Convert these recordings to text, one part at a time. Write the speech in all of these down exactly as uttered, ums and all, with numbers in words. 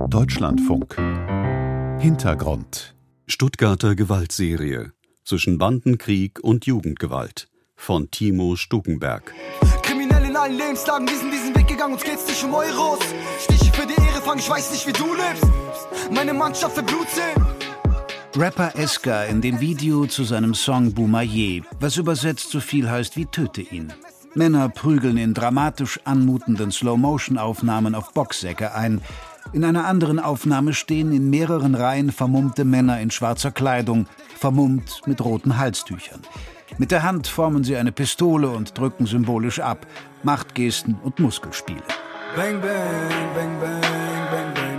Deutschlandfunk. Hintergrund. Stuttgarter Gewaltserie zwischen Bandenkrieg und Jugendgewalt von Timo Stukenberg. Kriminell in allen Lebenslagen, wir sind diesen Weg gegangen, uns geht's nicht um Euros. Stiche für die Ehre, fang, ich weiß nicht, wie du lebst. Meine Mannschaft für Blutsinn. Rapper Eska in dem Video zu seinem Song Boumaier, was übersetzt so viel heißt wie Töte ihn. Männer prügeln in dramatisch anmutenden Slow-Motion-Aufnahmen auf Boxsäcke ein. In einer anderen Aufnahme stehen in mehreren Reihen vermummte Männer in schwarzer Kleidung, vermummt mit roten Halstüchern. Mit der Hand formen sie eine Pistole und drücken symbolisch ab. Machtgesten und Muskelspiele. Bang, bang, bang, bang, bang, bang.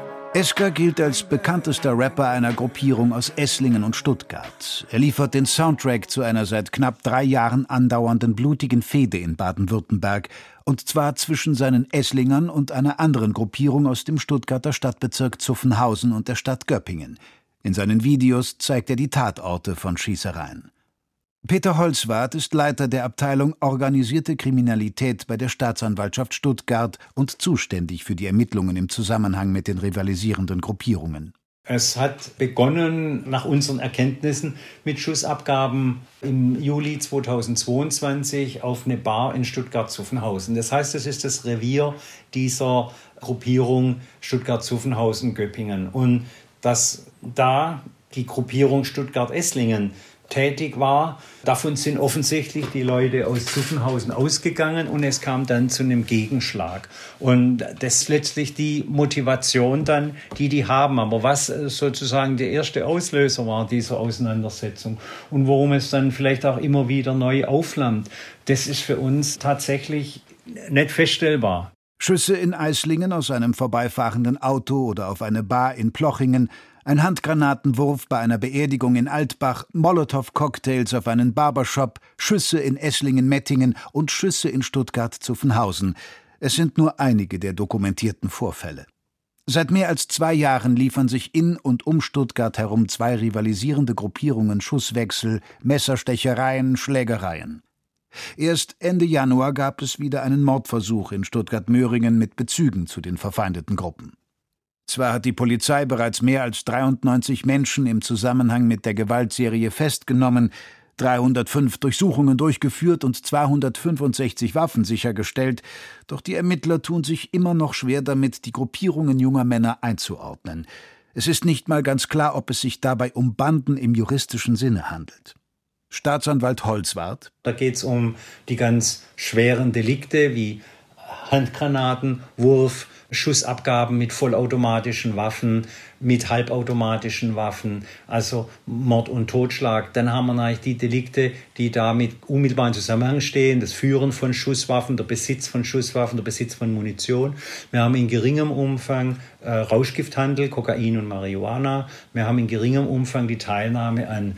Eska gilt als bekanntester Rapper einer Gruppierung aus Esslingen und Stuttgart. Er liefert den Soundtrack zu einer seit knapp drei Jahren andauernden blutigen Fehde in Baden-Württemberg, und zwar zwischen seinen Esslingern und einer anderen Gruppierung aus dem Stuttgarter Stadtbezirk Zuffenhausen und der Stadt Göppingen. In seinen Videos zeigt er die Tatorte von Schießereien. Peter Holzwarth ist Leiter der Abteilung Organisierte Kriminalität bei der Staatsanwaltschaft Stuttgart und zuständig für die Ermittlungen im Zusammenhang mit den rivalisierenden Gruppierungen. Es hat begonnen nach unseren Erkenntnissen mit Schussabgaben im Juli zweitausendzweiundzwanzig auf eine Bar in Stuttgart-Zuffenhausen. Das heißt, es ist das Revier dieser Gruppierung Stuttgart-Zuffenhausen-Göppingen. Und dass da die Gruppierung Stuttgart-Esslingen tätig war. Davon sind offensichtlich die Leute aus Zuffenhausen ausgegangen und es kam dann zu einem Gegenschlag. Und das ist letztlich die Motivation dann, die die haben. Aber was sozusagen der erste Auslöser war dieser Auseinandersetzung und worum es dann vielleicht auch immer wieder neu aufflammt, das ist für uns tatsächlich nicht feststellbar. Schüsse in Eislingen aus einem vorbeifahrenden Auto oder auf eine Bar in Plochingen, ein Handgranatenwurf bei einer Beerdigung in Altbach, Molotow-Cocktails auf einen Barbershop, Schüsse in Esslingen-Mettingen und Schüsse in Stuttgart-Zuffenhausen. Es sind nur einige der dokumentierten Vorfälle. Seit mehr als zwei Jahren liefern sich in und um Stuttgart herum zwei rivalisierende Gruppierungen Schusswechsel, Messerstechereien, Schlägereien. Erst Ende Januar gab es wieder einen Mordversuch in Stuttgart-Möhringen mit Bezügen zu den verfeindeten Gruppen. Zwar hat die Polizei bereits mehr als dreiundneunzig Menschen im Zusammenhang mit der Gewaltserie festgenommen, dreihundertfünf Durchsuchungen durchgeführt und zweihundertfünfundsechzig Waffen sichergestellt, doch die Ermittler tun sich immer noch schwer damit, die Gruppierungen junger Männer einzuordnen. Es ist nicht mal ganz klar, ob es sich dabei um Banden im juristischen Sinne handelt. Staatsanwalt Holzwarth: Da geht es um die ganz schweren Delikte wie Handgranaten, Wurf, Schussabgaben mit vollautomatischen Waffen, mit halbautomatischen Waffen, also Mord und Totschlag. Dann haben wir natürlich die Delikte, die da mit unmittelbaren Zusammenhang stehen, das Führen von Schusswaffen, der Besitz von Schusswaffen, der Besitz von Munition. Wir haben in geringem Umfang äh, Rauschgifthandel, Kokain und Marihuana. Wir haben in geringem Umfang die Teilnahme an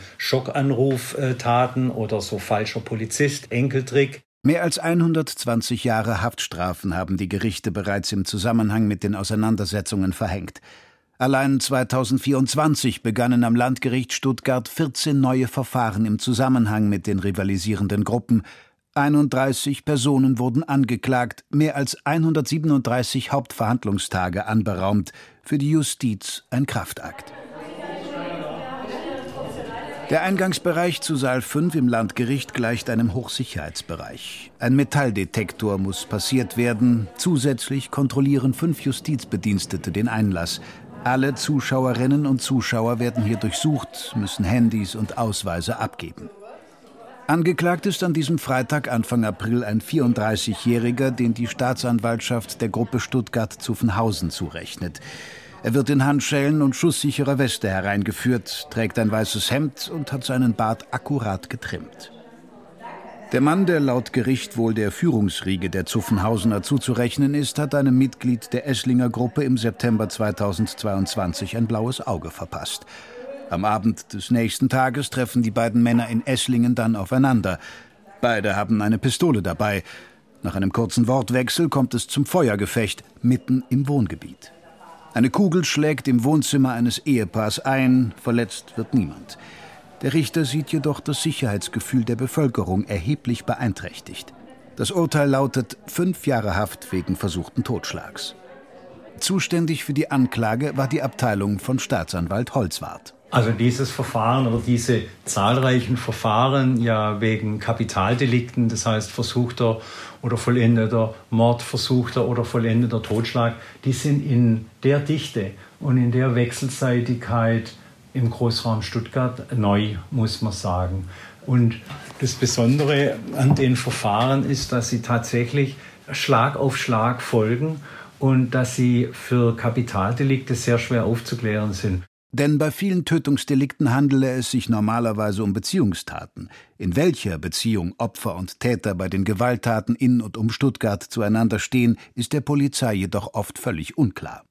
Schockanruftaten oder so falscher Polizist, Enkeltrick. Mehr als hundertzwanzig Jahre Haftstrafen haben die Gerichte bereits im Zusammenhang mit den Auseinandersetzungen verhängt. Allein zweitausendvierundzwanzig begannen am Landgericht Stuttgart vierzehn neue Verfahren im Zusammenhang mit den rivalisierenden Gruppen. einunddreißig Personen wurden angeklagt, mehr als hundertsiebenunddreißig Hauptverhandlungstage anberaumt. Für die Justiz ein Kraftakt. Der Eingangsbereich zu Saal fünf im Landgericht gleicht einem Hochsicherheitsbereich. Ein Metalldetektor muss passiert werden. Zusätzlich kontrollieren fünf Justizbedienstete den Einlass. Alle Zuschauerinnen und Zuschauer werden hier durchsucht, müssen Handys und Ausweise abgeben. Angeklagt ist an diesem Freitag Anfang April ein vierunddreißigjähriger, den die Staatsanwaltschaft der Gruppe Stuttgart-Zuffenhausen zurechnet. Er wird in Handschellen und schusssicherer Weste hereingeführt, trägt ein weißes Hemd und hat seinen Bart akkurat getrimmt. Der Mann, der laut Gericht wohl der Führungsriege der Zuffenhausener zuzurechnen ist, hat einem Mitglied der Esslinger Gruppe im September zweitausendzweiundzwanzig ein blaues Auge verpasst. Am Abend des nächsten Tages treffen die beiden Männer in Esslingen dann aufeinander. Beide haben eine Pistole dabei. Nach einem kurzen Wortwechsel kommt es zum Feuergefecht mitten im Wohngebiet. Eine Kugel schlägt im Wohnzimmer eines Ehepaars ein, verletzt wird niemand. Der Richter sieht jedoch das Sicherheitsgefühl der Bevölkerung erheblich beeinträchtigt. Das Urteil lautet fünf Jahre Haft wegen versuchten Totschlags. Zuständig für die Anklage war die Abteilung von Staatsanwalt Holzwarth. Also dieses Verfahren oder diese zahlreichen Verfahren ja wegen Kapitaldelikten, das heißt versuchter oder vollendeter Mord, versuchter oder vollendeter Totschlag, die sind in der Dichte und in der Wechselseitigkeit im Großraum Stuttgart neu, muss man sagen. Und das Besondere an den Verfahren ist, dass sie tatsächlich Schlag auf Schlag folgen und dass sie für Kapitaldelikte sehr schwer aufzuklären sind. Denn bei vielen Tötungsdelikten handele es sich normalerweise um Beziehungstaten. In welcher Beziehung Opfer und Täter bei den Gewalttaten in und um Stuttgart zueinander stehen, ist der Polizei jedoch oft völlig unklar.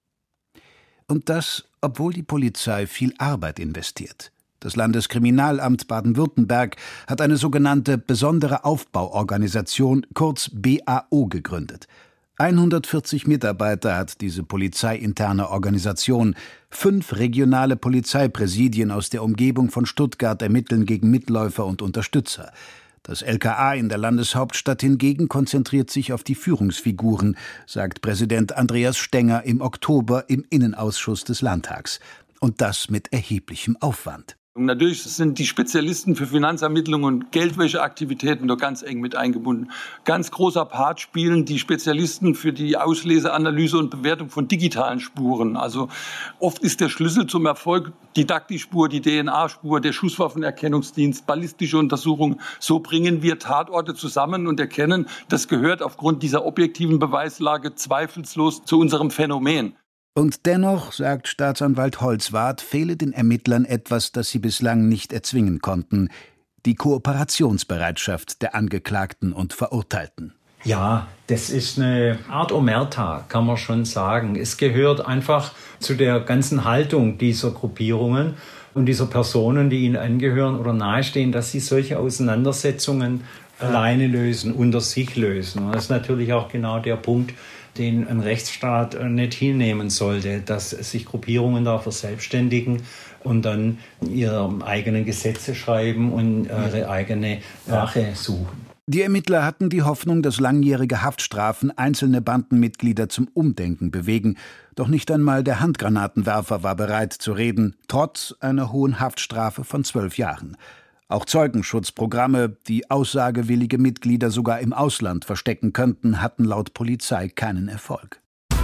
Und das, obwohl die Polizei viel Arbeit investiert. Das Landeskriminalamt Baden-Württemberg hat eine sogenannte Besondere Aufbauorganisation, kurz B A O, gegründet. hundertvierzig Mitarbeiter hat diese polizeiinterne Organisation. Fünf regionale Polizeipräsidien aus der Umgebung von Stuttgart ermitteln gegen Mitläufer und Unterstützer. Das L K A in der Landeshauptstadt hingegen konzentriert sich auf die Führungsfiguren, sagt Präsident Andreas Stenger im Oktober im Innenausschuss des Landtags. Und das mit erheblichem Aufwand. Natürlich sind die Spezialisten für Finanzermittlungen und Geldwäscheaktivitäten da ganz eng mit eingebunden. Ganz großer Part spielen die Spezialisten für die Auslese, Analyse und Bewertung von digitalen Spuren. Also oft ist der Schlüssel zum Erfolg die Daktispur, die D N A-Spur, der Schusswaffenerkennungsdienst, ballistische Untersuchungen. So bringen wir Tatorte zusammen und erkennen, das gehört aufgrund dieser objektiven Beweislage zweifellos zu unserem Phänomen. Und dennoch, sagt Staatsanwalt Holzwarth, fehle den Ermittlern etwas, das sie bislang nicht erzwingen konnten: die Kooperationsbereitschaft der Angeklagten und Verurteilten. Ja, das ist eine Art Omerta, kann man schon sagen. Es gehört einfach zu der ganzen Haltung dieser Gruppierungen und dieser Personen, die ihnen angehören oder nahestehen, dass sie solche Auseinandersetzungen alleine lösen, unter sich lösen. Und das ist natürlich auch genau der Punkt, den ein Rechtsstaat nicht hinnehmen sollte, dass sich Gruppierungen da verselbstständigen und dann ihre eigenen Gesetze schreiben und ihre eigene Rache suchen. Die Ermittler hatten die Hoffnung, dass langjährige Haftstrafen einzelne Bandenmitglieder zum Umdenken bewegen. Doch nicht einmal der Handgranatenwerfer war bereit zu reden, trotz einer hohen Haftstrafe von zwölf Jahren. Auch Zeugenschutzprogramme, die aussagewillige Mitglieder sogar im Ausland verstecken könnten, hatten laut Polizei keinen Erfolg.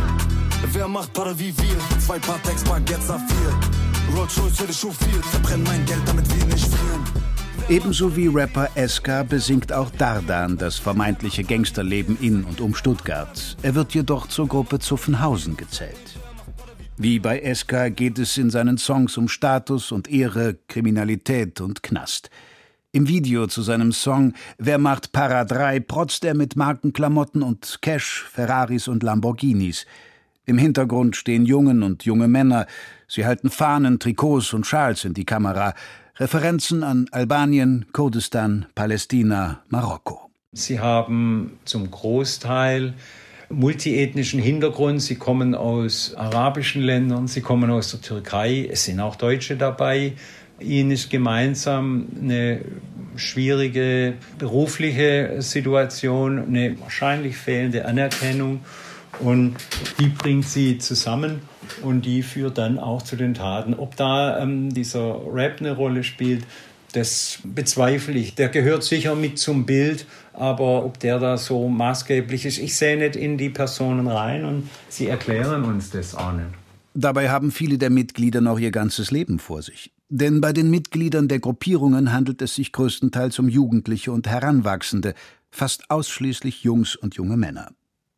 Wer macht Para wie wir? Zwei Paar Tex, Baguette, Saphir. Rolls-Royce für die Schuh viel. Verbrennen mein Geld, damit wir nicht frieren. Ebenso wie Rapper Eska besingt auch Dardan das vermeintliche Gangsterleben in und um Stuttgart. Er wird jedoch zur Gruppe Zuffenhausen gezählt. Wie bei Eska geht es in seinen Songs um Status und Ehre, Kriminalität und Knast. Im Video zu seinem Song »Wer macht Para drei« protzt er mit Markenklamotten und Cash, Ferraris und Lamborghinis. Im Hintergrund stehen Jungen und junge Männer. Sie halten Fahnen, Trikots und Schals in die Kamera. Referenzen an Albanien, Kurdistan, Palästina, Marokko. Sie haben zum Großteil multiethnischen Hintergrund. Sie kommen aus arabischen Ländern, sie kommen aus der Türkei, es sind auch Deutsche dabei. Ihnen ist gemeinsam eine schwierige berufliche Situation, eine wahrscheinlich fehlende Anerkennung, und die bringt sie zusammen und die führt dann auch zu den Taten. Ob da ähm, dieser Rap eine Rolle spielt, das bezweifle ich. Der gehört sicher mit zum Bild, aber ob der da so maßgeblich ist, ich sehe nicht in die Personen rein und sie erklären uns das auch nicht. Dabei haben viele der Mitglieder noch ihr ganzes Leben vor sich. Denn bei den Mitgliedern der Gruppierungen handelt es sich größtenteils um Jugendliche und Heranwachsende, fast ausschließlich Jungs und junge Männer.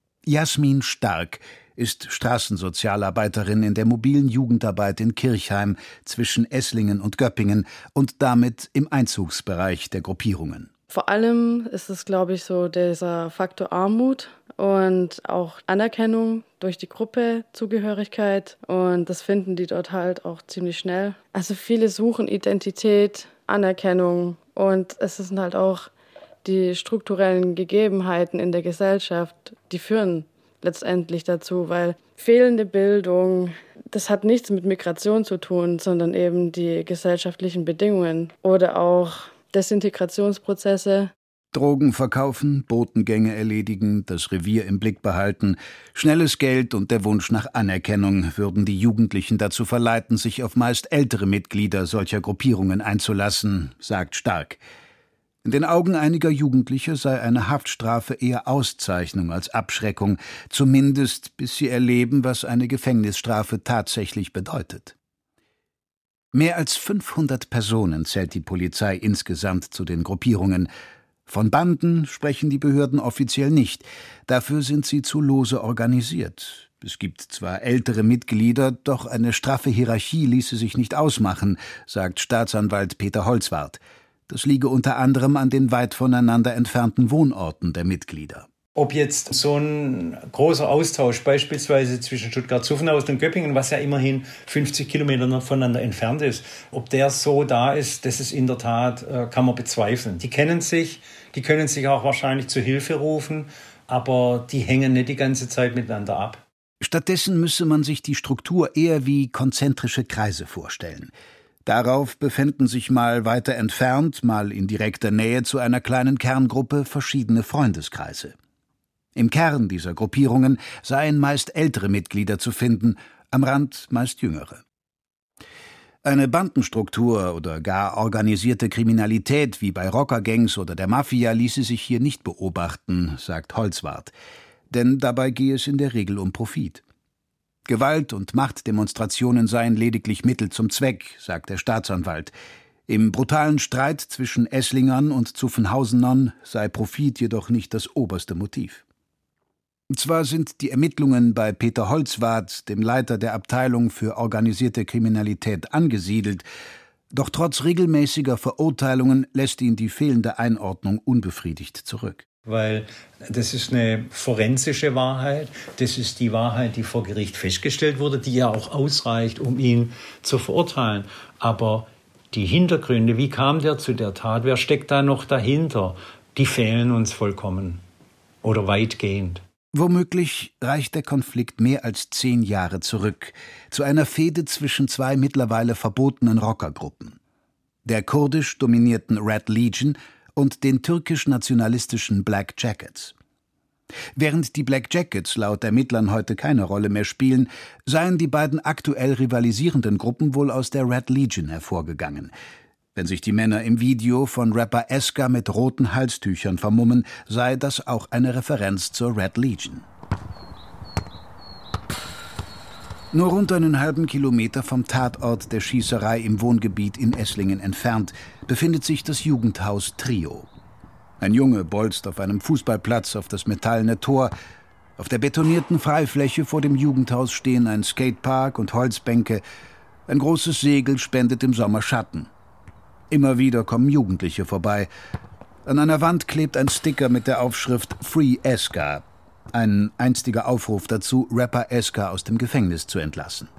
Jasmin Stark ist Straßensozialarbeiterin in der mobilen Jugendarbeit in Kirchheim zwischen Esslingen und Göppingen und damit im Einzugsbereich der Gruppierungen. Vor allem ist es, glaube ich, so dieser Faktor Armut und auch Anerkennung durch die Gruppe, Zugehörigkeit, und das finden die dort halt auch ziemlich schnell. Also viele suchen Identität, Anerkennung, und es sind halt auch die strukturellen Gegebenheiten in der Gesellschaft, die führen letztendlich dazu, weil fehlende Bildung, das hat nichts mit Migration zu tun, sondern eben die gesellschaftlichen Bedingungen oder auch Desintegrationsprozesse. Drogen verkaufen, Botengänge erledigen, das Revier im Blick behalten, schnelles Geld und der Wunsch nach Anerkennung würden die Jugendlichen dazu verleiten, sich auf meist ältere Mitglieder solcher Gruppierungen einzulassen, sagt Stark. In den Augen einiger Jugendlicher sei eine Haftstrafe eher Auszeichnung als Abschreckung, zumindest bis sie erleben, was eine Gefängnisstrafe tatsächlich bedeutet. Mehr als fünfhundert Personen zählt die Polizei insgesamt zu den Gruppierungen. Von Banden sprechen die Behörden offiziell nicht, dafür sind sie zu lose organisiert. Es gibt zwar ältere Mitglieder, doch eine straffe Hierarchie ließe sich nicht ausmachen, sagt Staatsanwalt Peter Holzwarth. Das liege unter anderem an den weit voneinander entfernten Wohnorten der Mitglieder. Ob jetzt so ein großer Austausch beispielsweise zwischen Stuttgart-Zuffenhausen und Göppingen, was ja immerhin fünfzig Kilometer voneinander entfernt ist, ob der so da ist, das ist in der Tat, kann man bezweifeln. Die kennen sich, die können sich auch wahrscheinlich zu Hilfe rufen, aber die hängen nicht die ganze Zeit miteinander ab. Stattdessen müsse man sich die Struktur eher wie konzentrische Kreise vorstellen. Darauf befänden sich mal weiter entfernt, mal in direkter Nähe zu einer kleinen Kerngruppe verschiedene Freundeskreise. Im Kern dieser Gruppierungen seien meist ältere Mitglieder zu finden, am Rand meist jüngere. Eine Bandenstruktur oder gar organisierte Kriminalität wie bei Rockergangs oder der Mafia ließe sich hier nicht beobachten, sagt Holzwarth. Denn dabei gehe es in der Regel um Profit. Gewalt- und Machtdemonstrationen seien lediglich Mittel zum Zweck, sagt der Staatsanwalt. Im brutalen Streit zwischen Esslingern und Zuffenhausenern sei Profit jedoch nicht das oberste Motiv. Zwar sind die Ermittlungen bei Peter Holzwarth, dem Leiter der Abteilung für organisierte Kriminalität, angesiedelt, doch trotz regelmäßiger Verurteilungen lässt ihn die fehlende Einordnung unbefriedigt zurück. Weil das ist eine forensische Wahrheit, das ist die Wahrheit, die vor Gericht festgestellt wurde, die ja auch ausreicht, um ihn zu verurteilen. Aber die Hintergründe, wie kam der zu der Tat, wer steckt da noch dahinter, die fehlen uns vollkommen oder weitgehend. Womöglich reicht der Konflikt mehr als zehn Jahre zurück, zu einer Fehde zwischen zwei mittlerweile verbotenen Rockergruppen. Der kurdisch dominierten Red Legion und den türkisch-nationalistischen Black Jackets. Während die Black Jackets laut Ermittlern heute keine Rolle mehr spielen, seien die beiden aktuell rivalisierenden Gruppen wohl aus der Red Legion hervorgegangen. Wenn sich die Männer im Video von Rapper Eska mit roten Halstüchern vermummen, sei das auch eine Referenz zur Red Legion. Nur rund einen halben Kilometer vom Tatort der Schießerei im Wohngebiet in Esslingen entfernt befindet sich das Jugendhaus Trio. Ein Junge bolzt auf einem Fußballplatz auf das metallene Tor. Auf der betonierten Freifläche vor dem Jugendhaus stehen ein Skatepark und Holzbänke. Ein großes Segel spendet im Sommer Schatten. Immer wieder kommen Jugendliche vorbei. An einer Wand klebt ein Sticker mit der Aufschrift Free Eska. Ein einstiger Aufruf dazu, Rapper Eska aus dem Gefängnis zu entlassen.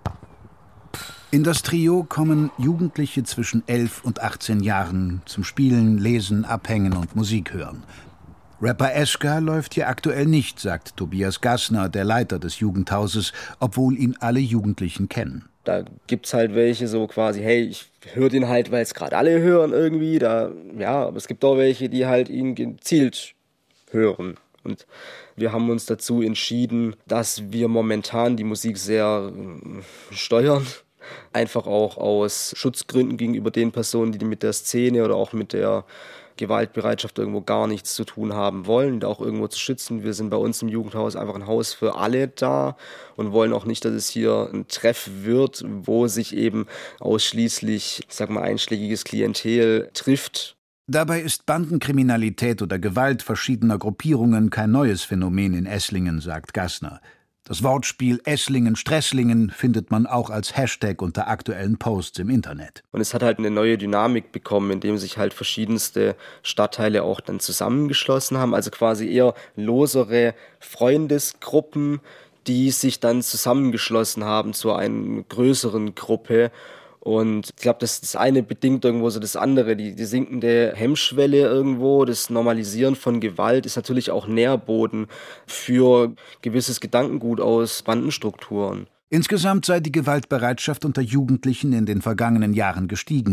In das Trio kommen Jugendliche zwischen elf und achtzehn Jahren zum Spielen, Lesen, Abhängen und Musik hören. Rapper Eska läuft hier aktuell nicht, sagt Tobias Gassner, der Leiter des Jugendhauses, obwohl ihn alle Jugendlichen kennen. Da gibt's halt welche so quasi, hey, ich höre den halt, weil es gerade alle hören irgendwie. Da, ja, aber es gibt auch welche, die halt ihn gezielt hören. Und wir haben uns dazu entschieden, dass wir momentan die Musik sehr äh, steuern. Einfach auch aus Schutzgründen gegenüber den Personen, die mit der Szene oder auch mit der Gewaltbereitschaft irgendwo gar nichts zu tun haben wollen, da auch irgendwo zu schützen. Wir sind bei uns im Jugendhaus einfach ein Haus für alle da und wollen auch nicht, dass es hier ein Treff wird, wo sich eben ausschließlich, ich sag mal, einschlägiges Klientel trifft. Dabei ist Bandenkriminalität oder Gewalt verschiedener Gruppierungen kein neues Phänomen in Esslingen, sagt Gassner. Das Wortspiel Esslingen-Stresslingen findet man auch als Hashtag unter aktuellen Posts im Internet. Und es hat halt eine neue Dynamik bekommen, indem sich halt verschiedenste Stadtteile auch dann zusammengeschlossen haben. Also quasi eher losere Freundesgruppen, die sich dann zusammengeschlossen haben zu einer größeren Gruppe. Und ich glaube, das, das eine bedingt irgendwo so das andere. Die, die sinkende Hemmschwelle irgendwo, das Normalisieren von Gewalt ist natürlich auch Nährboden für gewisses Gedankengut aus Bandenstrukturen. Insgesamt sei die Gewaltbereitschaft unter Jugendlichen in den vergangenen Jahren gestiegen.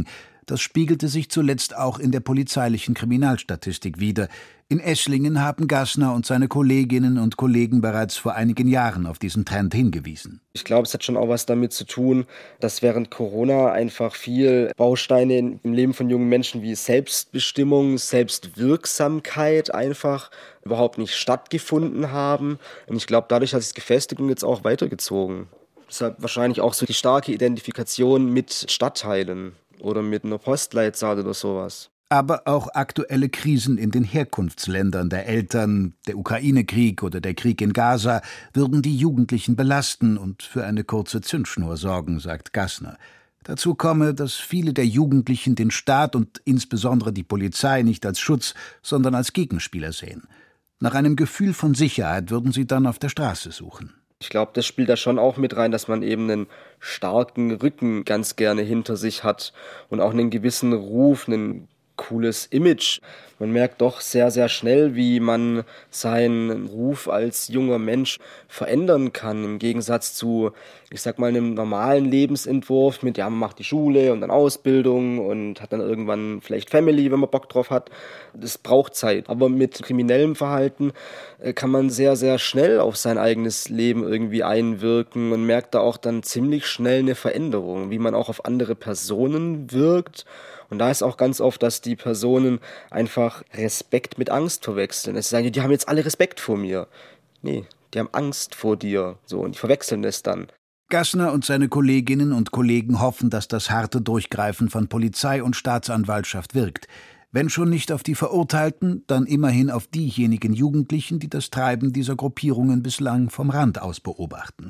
Das spiegelte sich zuletzt auch in der polizeilichen Kriminalstatistik wider. In Esslingen haben Gassner und seine Kolleginnen und Kollegen bereits vor einigen Jahren auf diesen Trend hingewiesen. Ich glaube, es hat schon auch was damit zu tun, dass während Corona einfach viel Bausteine im Leben von jungen Menschen wie Selbstbestimmung, Selbstwirksamkeit einfach überhaupt nicht stattgefunden haben. Und ich glaube, dadurch hat sich die Gefestigung jetzt auch weitergezogen. Deshalb wahrscheinlich auch so die starke Identifikation mit Stadtteilen oder mit einer Postleitzahl oder sowas. Aber auch aktuelle Krisen in den Herkunftsländern der Eltern, der Ukraine-Krieg oder der Krieg in Gaza, würden die Jugendlichen belasten und für eine kurze Zündschnur sorgen, sagt Gassner. Dazu komme, dass viele der Jugendlichen den Staat und insbesondere die Polizei nicht als Schutz, sondern als Gegenspieler sehen. Nach einem Gefühl von Sicherheit würden sie dann auf der Straße suchen. Ich glaube, das spielt da schon auch mit rein, dass man eben einen starken Rücken ganz gerne hinter sich hat und auch einen gewissen Ruf, ein cooles Image. Man merkt doch sehr, sehr schnell, wie man seinen Ruf als junger Mensch verändern kann, im Gegensatz zu, ich sag mal, einem normalen Lebensentwurf mit, ja, man macht die Schule und dann Ausbildung und hat dann irgendwann vielleicht Family, wenn man Bock drauf hat. Das braucht Zeit. Aber mit kriminellem Verhalten kann man sehr, sehr schnell auf sein eigenes Leben irgendwie einwirken und merkt da auch dann ziemlich schnell eine Veränderung, wie man auch auf andere Personen wirkt. Und da ist auch ganz oft, dass die Personen einfach Respekt mit Angst verwechseln. Sie sagen, die haben jetzt alle Respekt vor mir. Nee, die haben Angst vor dir. So, und die verwechseln es dann. Gassner und seine Kolleginnen und Kollegen hoffen, dass das harte Durchgreifen von Polizei und Staatsanwaltschaft wirkt. Wenn schon nicht auf die Verurteilten, dann immerhin auf diejenigen Jugendlichen, die das Treiben dieser Gruppierungen bislang vom Rand aus beobachten.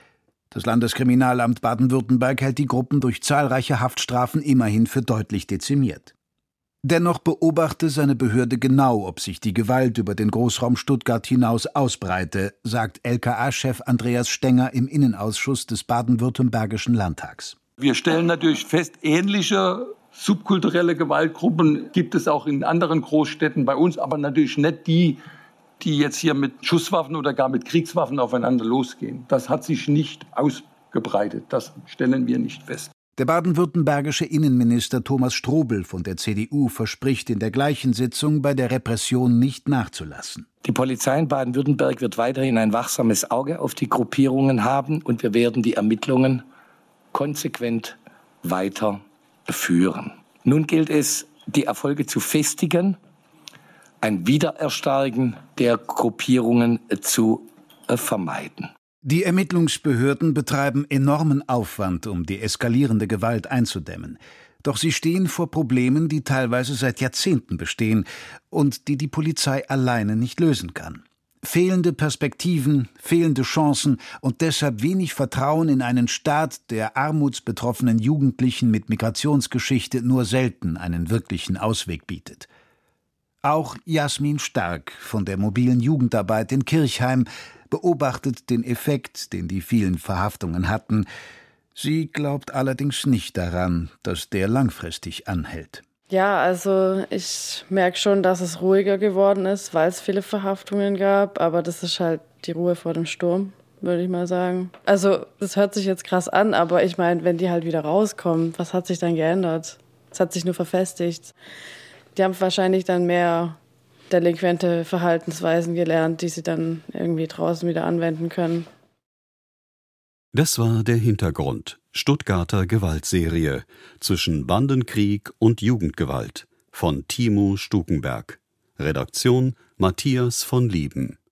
Das Landeskriminalamt Baden-Württemberg hält die Gruppen durch zahlreiche Haftstrafen immerhin für deutlich dezimiert. Dennoch beobachte seine Behörde genau, ob sich die Gewalt über den Großraum Stuttgart hinaus ausbreite, sagt L K A-Chef Andreas Stenger im Innenausschuss des Baden-Württembergischen Landtags. Wir stellen natürlich fest, ähnliche subkulturelle Gewaltgruppen gibt es auch in anderen Großstädten bei uns, aber natürlich nicht die, die jetzt hier mit Schusswaffen oder gar mit Kriegswaffen aufeinander losgehen. Das hat sich nicht ausgebreitet. Das stellen wir nicht fest. Der baden-württembergische Innenminister Thomas Strobel von der C D U verspricht in der gleichen Sitzung, bei der Repression nicht nachzulassen. Die Polizei in Baden-Württemberg wird weiterhin ein wachsames Auge auf die Gruppierungen haben und wir werden die Ermittlungen konsequent weiter führen. Nun gilt es, die Erfolge zu festigen, ein Wiedererstarken der Gruppierungen zu vermeiden. Die Ermittlungsbehörden betreiben enormen Aufwand, um die eskalierende Gewalt einzudämmen. Doch sie stehen vor Problemen, die teilweise seit Jahrzehnten bestehen und die die Polizei alleine nicht lösen kann. Fehlende Perspektiven, fehlende Chancen und deshalb wenig Vertrauen in einen Staat, der armutsbetroffenen Jugendlichen mit Migrationsgeschichte nur selten einen wirklichen Ausweg bietet. Auch Jasmin Stark von der mobilen Jugendarbeit in Kirchheim beobachtet den Effekt, den die vielen Verhaftungen hatten. Sie glaubt allerdings nicht daran, dass der langfristig anhält. Ja, also ich merke schon, dass es ruhiger geworden ist, weil es viele Verhaftungen gab. Aber das ist halt die Ruhe vor dem Sturm, würde ich mal sagen. Also das hört sich jetzt krass an, aber ich meine, wenn die halt wieder rauskommen, was hat sich dann geändert? Es hat sich nur verfestigt. Die haben wahrscheinlich dann mehr delinquente Verhaltensweisen gelernt, die sie dann irgendwie draußen wieder anwenden können. Das war der Hintergrund. Stuttgarter Gewaltserie zwischen Bandenkrieg und Jugendgewalt von Timo Stukenberg. Redaktion Matthias von Lieben.